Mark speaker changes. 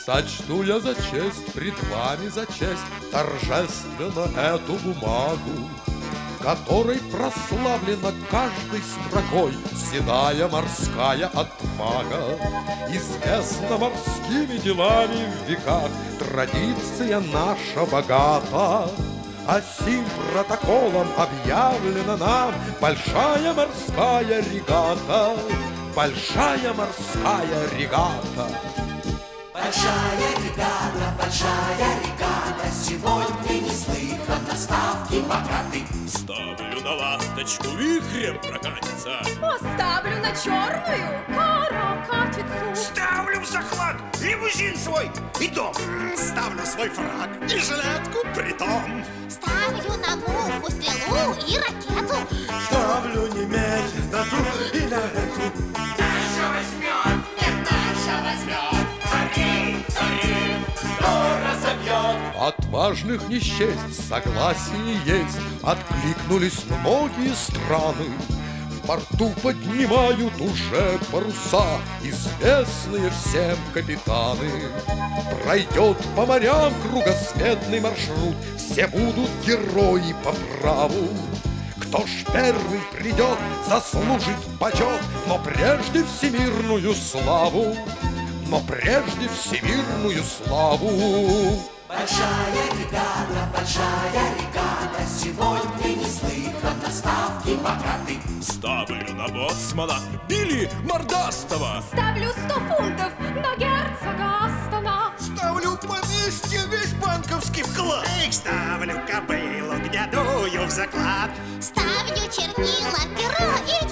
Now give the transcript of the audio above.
Speaker 1: Сочту я за честь, пред вами за честь, торжественно эту бумагу, которой прославлена каждой строкой седая морская отвага. Известна морскими делами в веках традиция наша богата, а сим протоколом объявлена нам большая морская регата. Большая морская регата.
Speaker 2: Большая регата, сегодня неслыханно ставки богаты.
Speaker 3: Ставлю на ласточку, вихрем прокатится.
Speaker 4: Поставлю на черную каракатицу.
Speaker 5: Ставлю в захват лимузин свой и дом.
Speaker 6: Ставлю свой фраг и жилетку притом.
Speaker 7: Ставлю на муху, стрелу и ракету.
Speaker 8: Ставлю немедленно ту и на эту.
Speaker 2: Наша возьмет, нет, наша возьмет. Пари, кто разобьет.
Speaker 1: Отважных не счесть, согласие есть, откликнулись многие страны. В порту поднимают уже паруса известные всем капитаны. Пройдет по морям кругосветный маршрут, все будут герои по праву. Кто ж первый придет, заслужит почет, но прежде всемирную славу. Но прежде всемирную славу.
Speaker 2: Большая регата, сегодня неслыханно ставки богаты.
Speaker 3: Ставлю на боцмана Билли Мордастова.
Speaker 4: Ставлю 100 фунтов на герцога Астона.
Speaker 6: Ставлю поместье весь банковский вклад.
Speaker 5: Эх, ставлю кобылу, где дую в заклад.
Speaker 7: Ставлю чернила, перо и